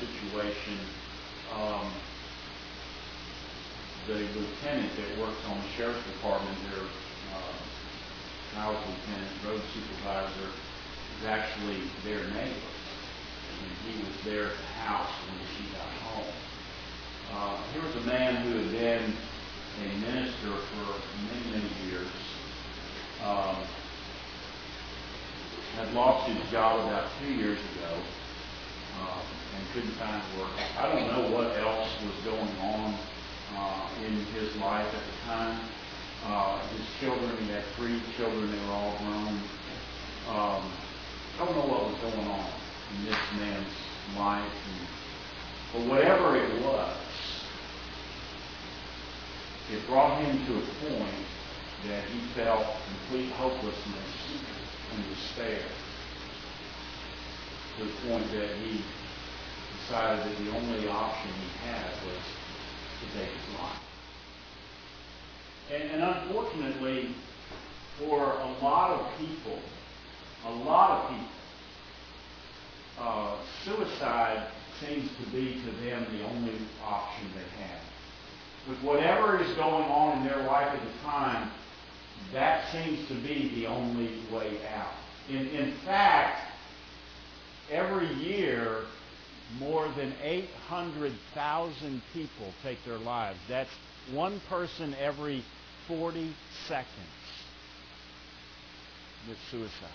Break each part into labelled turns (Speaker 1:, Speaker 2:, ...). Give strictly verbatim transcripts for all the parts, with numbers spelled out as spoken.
Speaker 1: situation. Um, the lieutenant that works on the sheriff's department, their uh, house lieutenant, road supervisor, is actually their neighbor. And he was there at the house when she got home. Uh, here was a man who had been a minister for many, many years. Um, had lost his job about two years ago uh, and couldn't find work. I don't know what else was going on uh, in his life at the time. Uh, his children, he had three children, they were all grown. Um, I don't know what was going on in this man's life. And, but whatever it was, it brought him to a point that he felt complete hopelessness and despair, to the point that he decided that the only option he had was to take his life. And, and unfortunately, for a lot of people, a lot of people, uh, suicide seems to be to them the only option they have. With whatever is going on in their life at the time, that seems to be the only way out. In, in fact, every year, more than eight hundred thousand people take their lives. That's one person every forty seconds with suicide.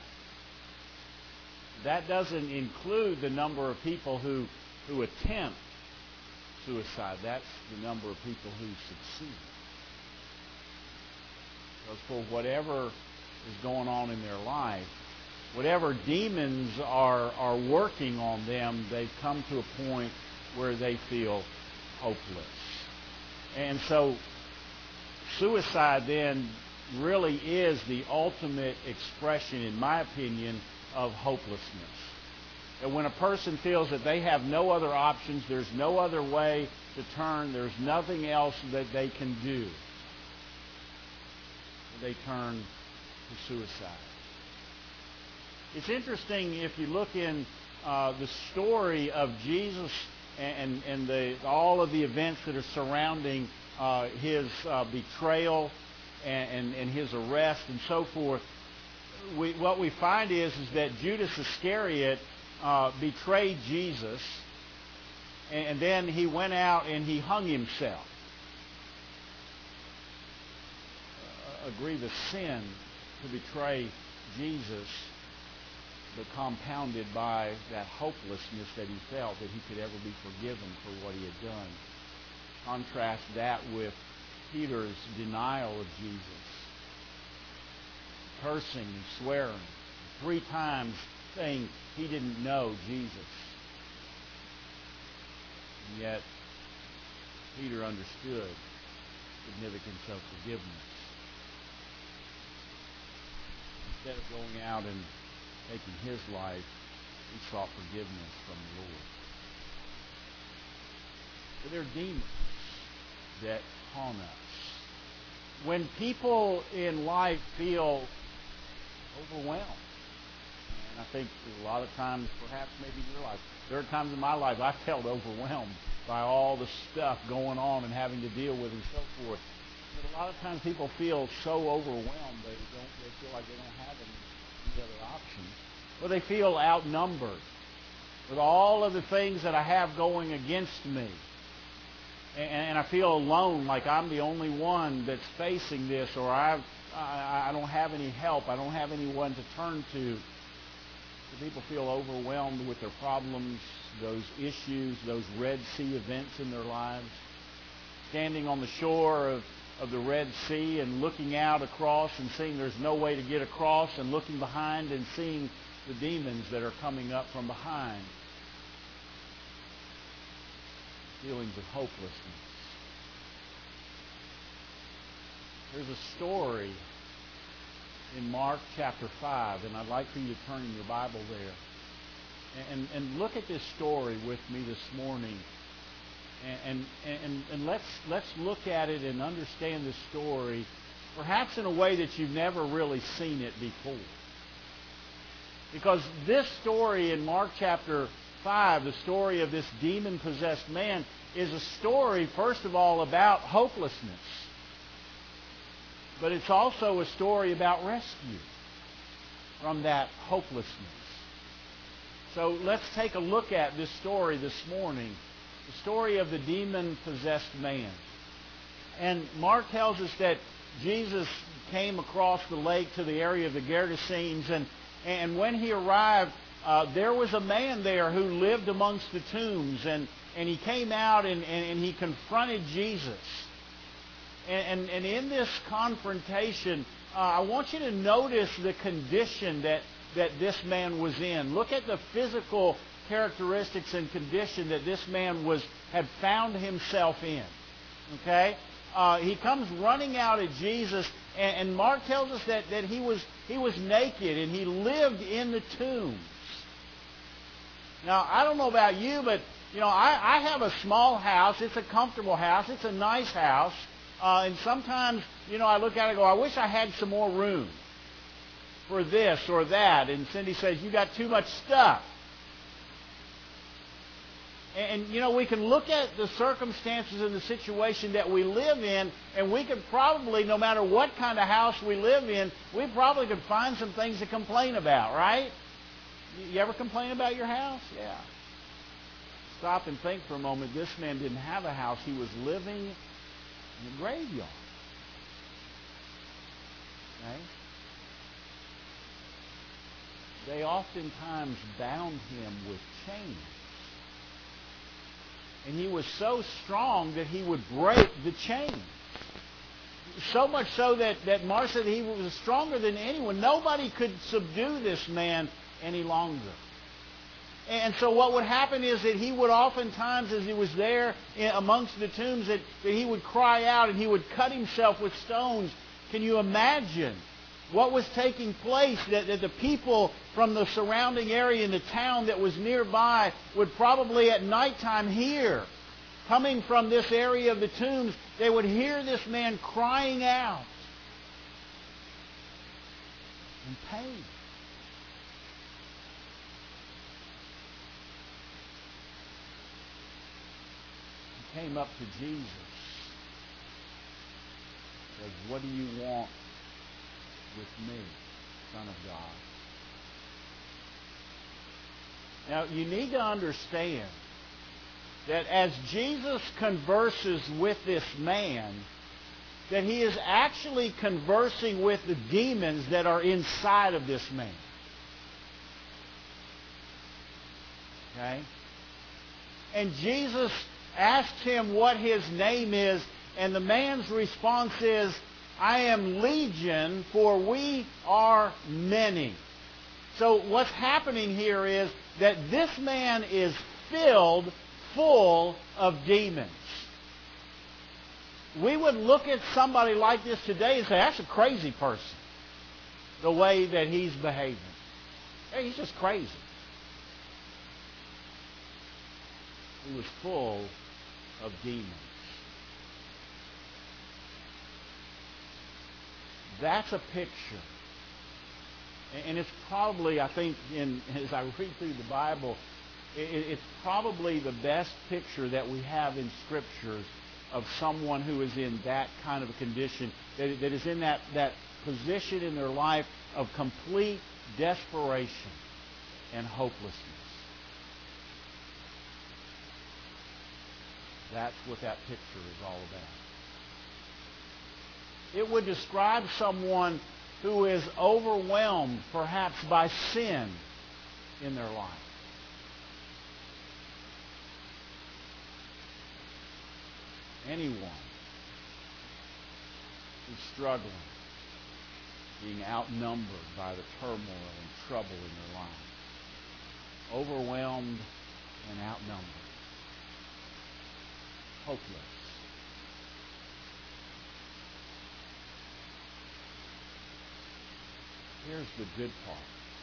Speaker 1: That doesn't include the number of people who, who attempt suicide. That's the number of people who succeed. Because for whatever is going on in their life, whatever demons are, are working on them, they've come to a point where they feel hopeless. And so suicide then really is the ultimate expression, in my opinion, of hopelessness. And when a person feels that they have no other options, there's no other way to turn, there's nothing else that they can do, they turn to suicide. It's interesting if you look in uh, the story of Jesus and, and the, all of the events that are surrounding uh, his uh, betrayal and, and, and his arrest and so forth. We, what we find is, is that Judas Iscariot uh, betrayed Jesus, and, and then he went out and he hung himself. A grievous sin to betray Jesus, but compounded by that hopelessness that he felt that he could ever be forgiven for what he had done. Contrast that with Peter's denial of Jesus, cursing and swearing, three times saying he didn't know Jesus. And yet, Peter understood the significance of forgiveness. Instead of going out and taking his life, he sought forgiveness from the Lord. But there are demons that haunt us. When people in life feel overwhelmed, and I think a lot of times, perhaps maybe in your life, there are times in my life I felt overwhelmed by all the stuff going on and having to deal with and so forth. But a lot of times people feel so overwhelmed they don't. They feel like they don't have any, any other options, or they feel outnumbered with all of the things that I have going against me, and, and I feel alone, like I'm the only one that's facing this, or I, I I don't have any help. I don't have anyone to turn to. So people feel overwhelmed with their problems, those issues, those Red Sea events in their lives. Standing on the shore of of the Red Sea and looking out across and seeing there's no way to get across, and looking behind and seeing the demons that are coming up from behind. Feelings of hopelessness. There's a story in Mark chapter five, and I'd like for you to turn in your Bible there. And, and look at this story with me this morning. And, and, and, and let's, let's look at it and understand this story, perhaps in a way that you've never really seen it before. Because this story in Mark chapter five, the story of this demon-possessed man, is a story, first of all, about hopelessness. But it's also a story about rescue from that hopelessness. So let's take a look at this story this morning, the story of the demon-possessed man. And Mark tells us that Jesus came across the lake to the area of the Gergesenes, and, and when he arrived, uh, there was a man there who lived amongst the tombs, and, and he came out and, and, and he confronted Jesus. And, and, and in this confrontation, uh, I want you to notice the condition that, that this man was in. Look at the physical characteristics and condition that this man was had found himself in. Okay? Uh, he comes running out at Jesus, and, and Mark tells us that, that he was he was naked and he lived in the tombs. Now, I don't know about you, but you know, I, I have a small house. It's a comfortable house. It's a nice house. Uh, and sometimes, you know, I look at it and go, I wish I had some more room for this or that. And Cindy says, you got too much stuff. And, and, you know, we can look at the circumstances and the situation that we live in, and we could probably, no matter what kind of house we live in, we probably could find some things to complain about, right? You ever complain about your house? Yeah. Stop and think for a moment. This man didn't have a house. He was living in the graveyard. Okay? They oftentimes bound him with chains. And he was so strong that he would break the chains. So much so that, that Mark said he was stronger than anyone. Nobody could subdue this man any longer. And so what would happen is that he would oftentimes, as he was there amongst the tombs, that, that he would cry out and he would cut himself with stones. Can you imagine what was taking place? That, that the people from the surrounding area in the town that was nearby would probably at nighttime hear, coming from this area of the tombs, they would hear this man crying out in pain. Came up to Jesus. Says, what do you want with me, Son of God? Now, you need to understand that as Jesus converses with this man, that he is actually conversing with the demons that are inside of this man. Okay? And Jesus asked him what his name is, and the man's response is, I am Legion, for we are many. So what's happening here is that this man is filled full of demons. We would look at somebody like this today and say, that's a crazy person, the way that he's behaving. Hey, he's just crazy. He was full of demons. That's a picture. And it's probably, I think, in, as I read through the Bible, it's probably the best picture that we have in Scriptures of someone who is in that kind of a condition, that, that is in that, that position in their life of complete desperation and hopelessness. That's what that picture is all about. It would describe someone who is overwhelmed, perhaps, by sin in their life. Anyone who's struggling, being outnumbered by the turmoil and trouble in their life. Overwhelmed and outnumbered. Hopeless. Here's the good part.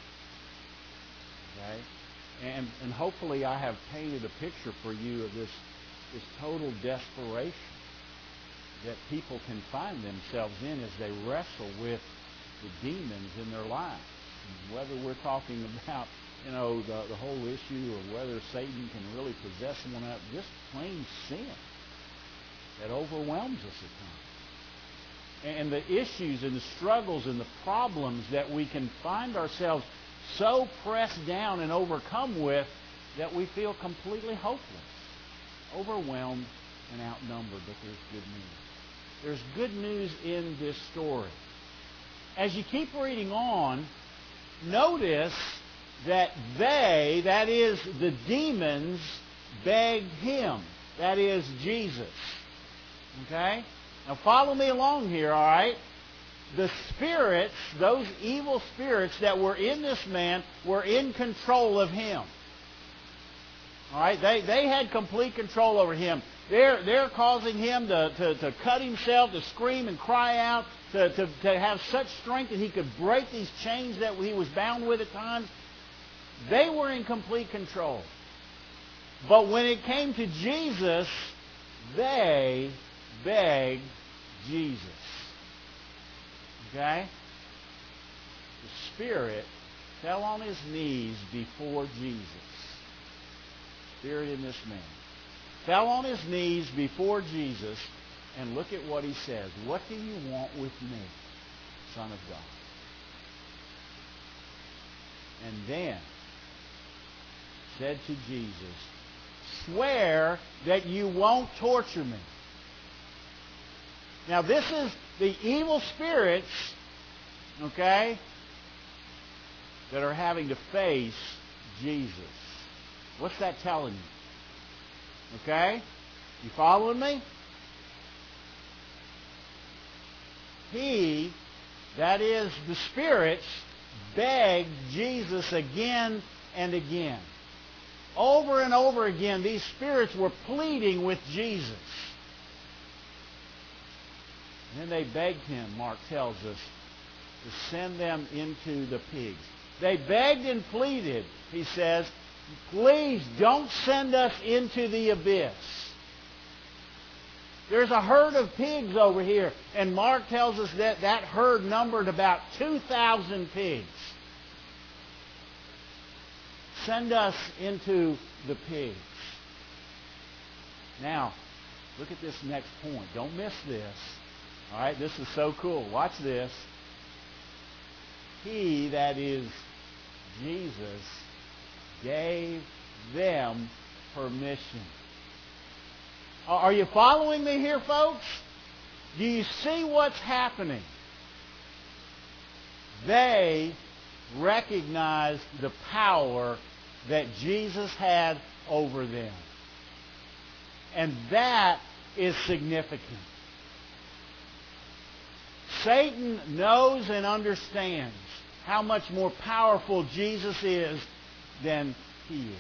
Speaker 1: Okay? And, and hopefully I have painted a picture for you of this, this total desperation that people can find themselves in as they wrestle with the demons in their lives. And whether we're talking about you know, the, the whole issue of whether Satan can really possess someone out, just plain sin that overwhelms us at times. And the issues and the struggles and the problems that we can find ourselves so pressed down and overcome with that we feel completely hopeless, overwhelmed, and outnumbered. But there's good news. There's good news in this story. As you keep reading on, notice that they, that is the demons, begged him, that is Jesus. Okay? Now follow me along here, all right? The spirits, those evil spirits that were in this man, were in control of him. All right? They, they had complete control over him. They're, they're causing him to, to, to cut himself, to scream and cry out, to, to, to have such strength that he could break these chains that he was bound with at times. They were in complete control. But when it came to Jesus, they begged Jesus. Okay? The Spirit fell on his knees before Jesus. Spirit in this man. Fell on his knees before Jesus, and look at what he says. What do you want with me, Son of God? And then said to Jesus, swear that you won't torture me. Now this is the evil spirits, okay, that are having to face Jesus. What's that telling you? Okay? You following me? He, that is the spirits, begged Jesus again and again. Over and over again, these spirits were pleading with Jesus. And then they begged him, Mark tells us, to send them into the pigs. They begged and pleaded, he says, please don't send us into the abyss. There's a herd of pigs over here, and Mark tells us that that herd numbered about two thousand pigs. Send us into the pigs. Now, look at this next point. Don't miss this. All right, this is so cool. Watch this. He, that is Jesus, gave them permission. Are you following me here, folks? Do you see what's happening? They recognized the power that Jesus had over them. And that is significant. Satan knows and understands how much more powerful Jesus is than he is.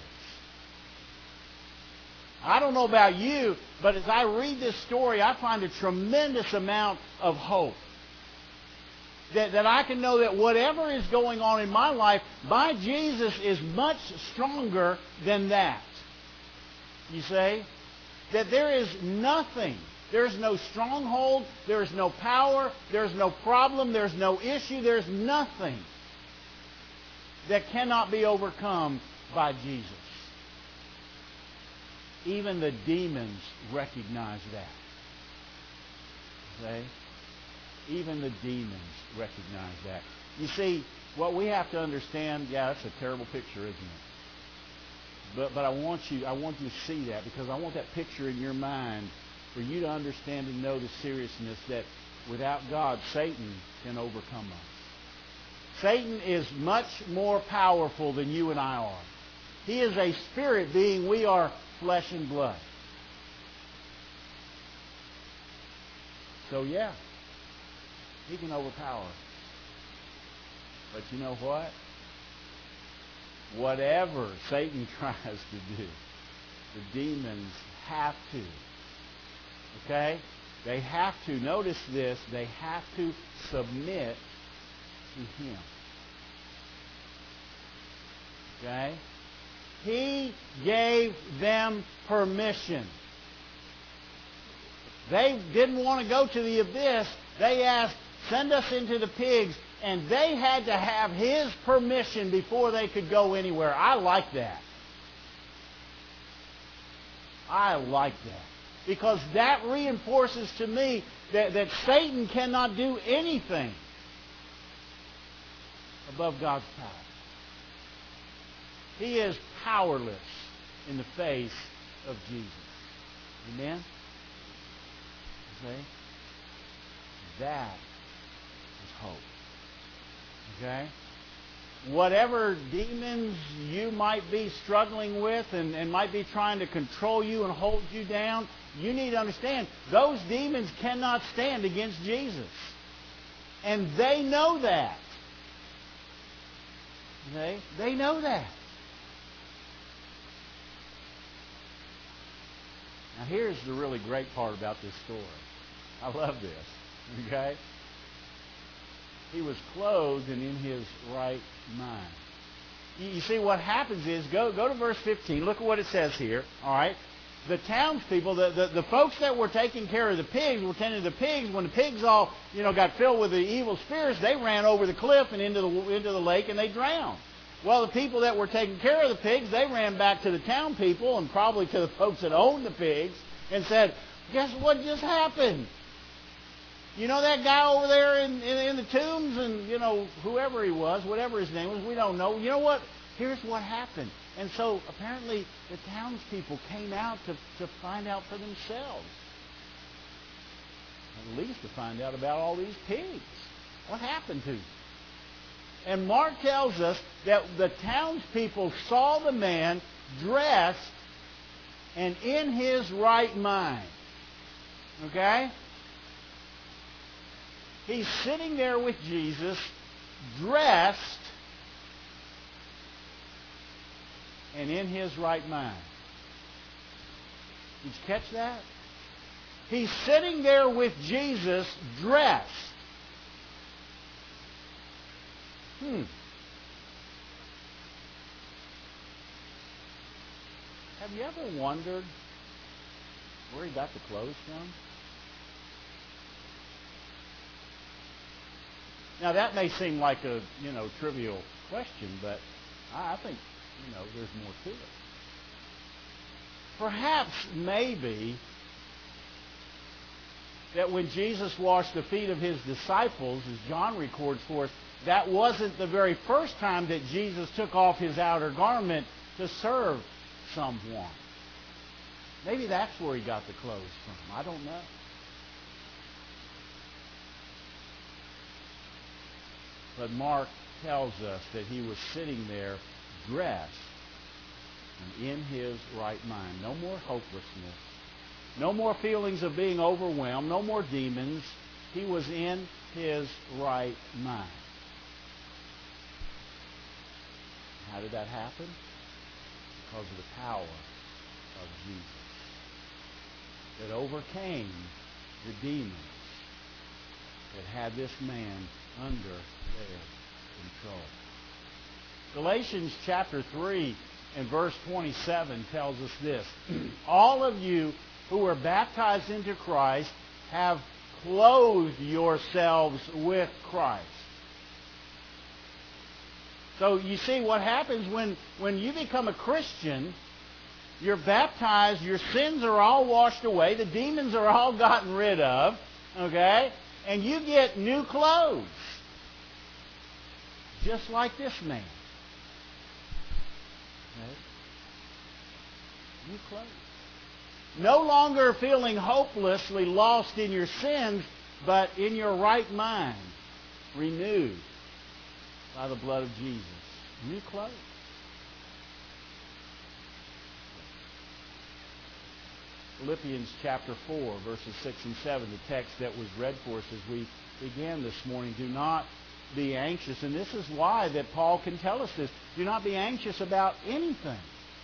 Speaker 1: I don't know about you, but as I read this story, I find a tremendous amount of hope. That, that I can know that whatever is going on in my life, my Jesus is much stronger than that. You say? That there is nothing. There's no stronghold. There's no power. There's no problem. There's no issue. There's nothing that cannot be overcome by Jesus. Even the demons recognize that. Okay? Even the demons recognize that. You see, what we have to understand, yeah, that's a terrible picture, isn't it? But but I want you I want you to see that, because I want that picture in your mind for you to understand and know the seriousness that without God, Satan can overcome us. Satan is much more powerful than you and I are. He is a spirit being. We are flesh and blood. So yeah, he can overpower us. But you know what? Whatever Satan tries to do, the demons have to. Okay? They have to. Notice this. They have to submit to him. Okay? He gave them permission. They didn't want to go to the abyss. They asked, send us into the pigs. and they had to have his permission before they could go anywhere. I like that. I like that. Because that reinforces to me that, that Satan cannot do anything above God's power. He is powerless in the face of Jesus. Amen? Okay? That is hope. Okay? Whatever demons you might be struggling with and, and might be trying to control you and hold you down, you need to understand those demons cannot stand against Jesus. And they know that. Okay? They know that. Now here's the really great part about this story. I love this. Okay? He was clothed and in his right mind. You, you see, what happens is, go, go to verse fifteen. Look at what it says here. All right? The townspeople, the, the, the folks that were taking care of the pigs, were tending to the pigs. When the pigs all, you know, got filled with the evil spirits, they ran over the cliff and into the, into the lake and they drowned. Well, the people that were taking care of the pigs, they ran back to the town people and probably to the folks that owned the pigs and said, guess what just happened? You know that guy over there in, in, in the tombs, and, you know, whoever he was, whatever his name was, we don't know. You know what? Here's what happened. And so apparently the townspeople came out to, to find out for themselves. At least to find out about all these pigs. What happened to them? And Mark tells us that the townspeople saw the man dressed and in his right mind. Okay? He's sitting there with Jesus, dressed and in his right mind. Did you catch that? He's sitting there with Jesus, dressed. Hmm. Have you ever wondered where he got the clothes from? Now that may seem like a, you know, trivial question, but I think, you know, there's more to it. Perhaps, maybe, that when Jesus washed the feet of his disciples, as John records for us, that wasn't the very first time that Jesus took off his outer garment to serve someone. Maybe that's where he got the clothes from. I don't know. But Mark tells us that he was sitting there dressed and in his right mind. No more hopelessness. No more feelings of being overwhelmed. No more demons. He was in his right mind. How did that happen? Because of the power of Jesus that overcame the demons that had this man under their control. Galatians chapter three and verse twenty-seven tells us this. All of you who were baptized into Christ have clothed yourselves with Christ. So you see what happens when, when you become a Christian, you're baptized, your sins are all washed away, the demons are all gotten rid of, okay? And you get new clothes. Just like this man. Okay? New clothes. No longer feeling hopelessly lost in your sins, but in your right mind, renewed by the blood of Jesus. New clothes. Philippians chapter four, verses six and seven, the text that was read for us as we began this morning. Do not be anxious. And this is why that Paul can tell us this. Do not be anxious about anything.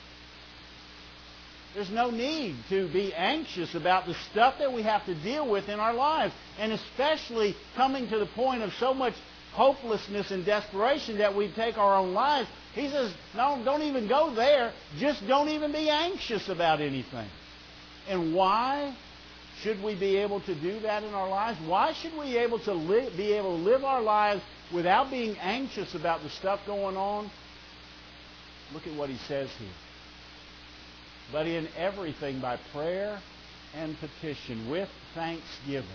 Speaker 1: There's no need to be anxious about the stuff that we have to deal with in our lives. And especially coming to the point of so much hopelessness and desperation that we take our own lives. He says, no, don't even go there. Just don't even be anxious about anything. And why? should we be able to do that in our lives? Why should we able to li- be able to live our lives without being anxious about the stuff going on? Look at what he says here. But in everything by prayer and petition with thanksgiving.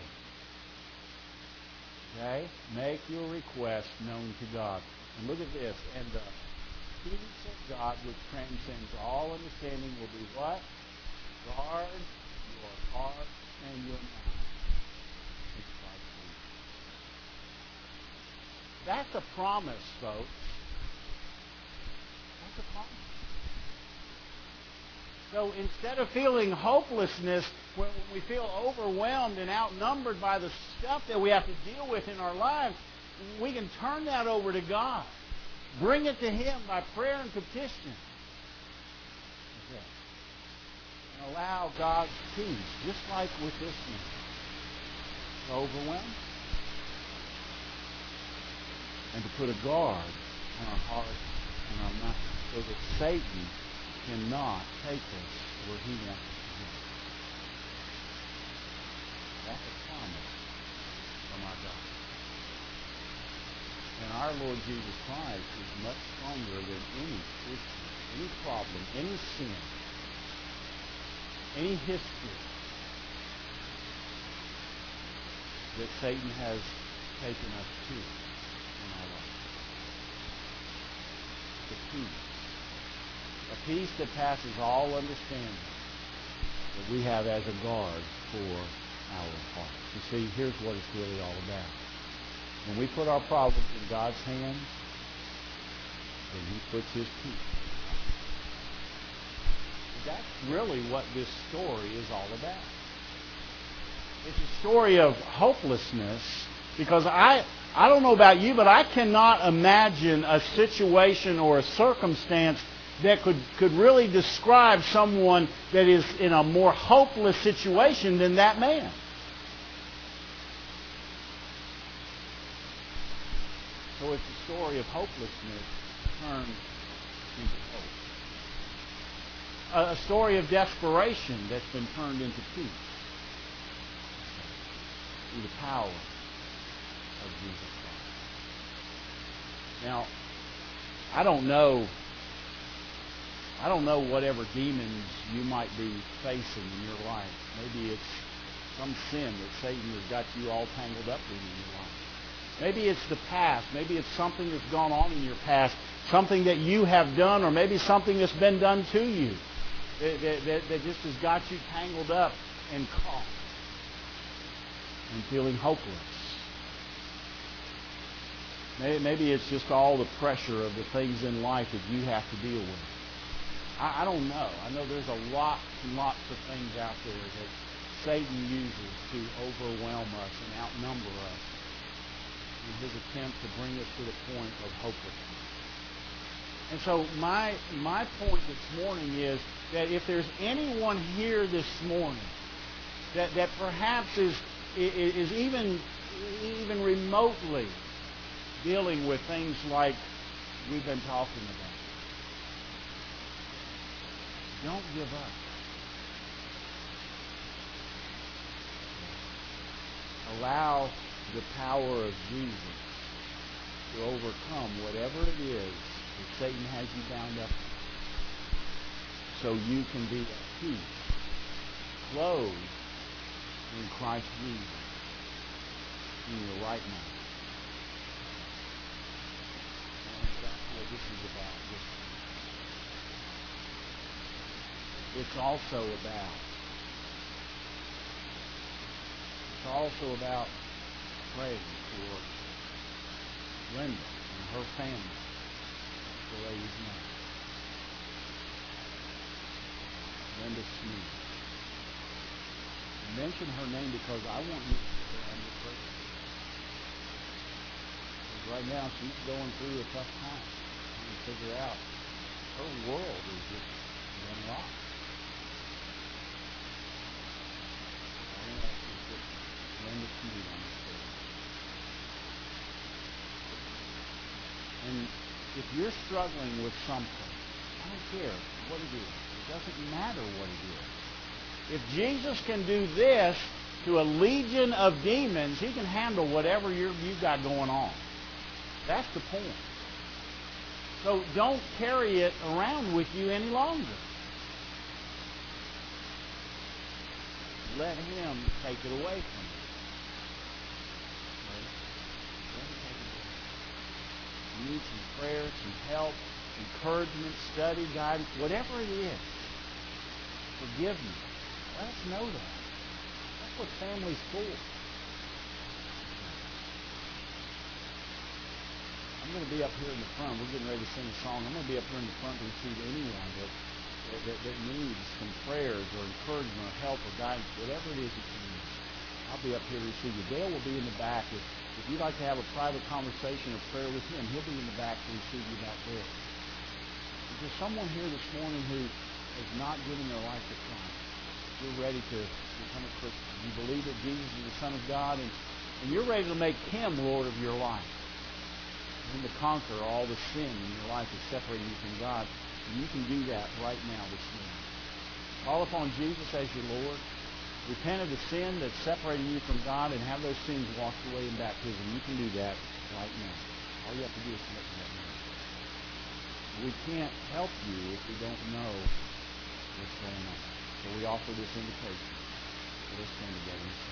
Speaker 1: Okay? Make your request known to God. And look at this. And the peace of God, which transcends all understanding, will be what? Guard your heart and your mind in Christ Jesus. That's a promise, folks. That's a promise. So instead of feeling hopelessness when we feel overwhelmed and outnumbered by the stuff that we have to deal with in our lives, we can turn that over to God. Bring it to Him by prayer and petition. Okay. And allow God's peace, just like with this one, to overwhelm and to put a guard on our heart and our mind so that Satan cannot take us where he wants us to go. That's a promise from our God. And our Lord Jesus Christ is much stronger than any issue, any problem, any sin, any history that Satan has taken us to in our life. The peace. A peace that passes all understanding that we have as a guard for our hearts. You see, here's what it's really all about. When we put our problems in God's hands, then He puts His peace. That's really what this story is all about. It's a story of hopelessness because I, I don't know about you, but I cannot imagine a situation or a circumstance that could, could really describe someone that is in a more hopeless situation than that man. So it's a story of hopelessness turned into hope. A, a story of desperation that's been turned into peace through the power of Jesus Christ. Now, I don't know I don't know whatever demons you might be facing in your life. Maybe it's some sin that Satan has got you all tangled up in in your life. Maybe it's the past. Maybe it's something that's gone on in your past. Something that you have done, or maybe something that's been done to you that, that, that, that just has got you tangled up and caught and feeling hopeless. Maybe, maybe it's just all the pressure of the things in life that you have to deal with. I, I don't know. I know there's a lot and lots of things out there that Satan uses to overwhelm us and outnumber us in his attempt to bring us to the point of hopelessness. And so my my point this morning is that if there's anyone here this morning that, that perhaps is is even even remotely dealing with things like we've been talking about, don't give up. Allow the power of Jesus to overcome whatever it is that Satan has you bound up with, so you can be at peace, clothed in Christ Jesus, in your right mind. And that's what this is about. It's also about it's also about praying for Linda and her family. That's the lady's name. Linda Smith. I mention her name because I want you to put her under prayer. Because right now she's going through a tough time. Trying to figure out her world is just going rock. I want to ask you to put Linda Smith on this prayer. And if you're struggling with something, I don't care what it is. It doesn't matter what it is. If Jesus can do this to a legion of demons, He can handle whatever you're, you've got going on. That's the point. So don't carry it around with you any longer. Let Him take it away from you. Okay? Let Him take it away. You need some prayer, some help, encouragement, study, guidance, whatever it is. Forgiveness. Let us know that. That's what family's for. I'm going to be up here in the front. We're getting ready to sing a song. I'm going to be up here in the front to receive anyone that, that, that needs some prayers or encouragement or help or guidance, whatever it is that you need. I'll be up here to receive you. Dale will be in the back. If, if you'd like to have a private conversation or prayer with him, he'll be in the back to receive you back there. Is there someone here this morning who has not given their life to Christ? You're ready to become a Christian. You believe that Jesus is the Son of God, and, and you're ready to make Him Lord of your life. And to conquer all the sin in your life that's separating you from God. And you can do that right now this morning. Call upon Jesus as your Lord. Repent of the sin that's separating you from God and have those sins washed away in baptism. You can do that right now. All you have to do is commit to that now. We can't help you if we don't know what's going on. So we offer this invitation. So let's stand together and sing.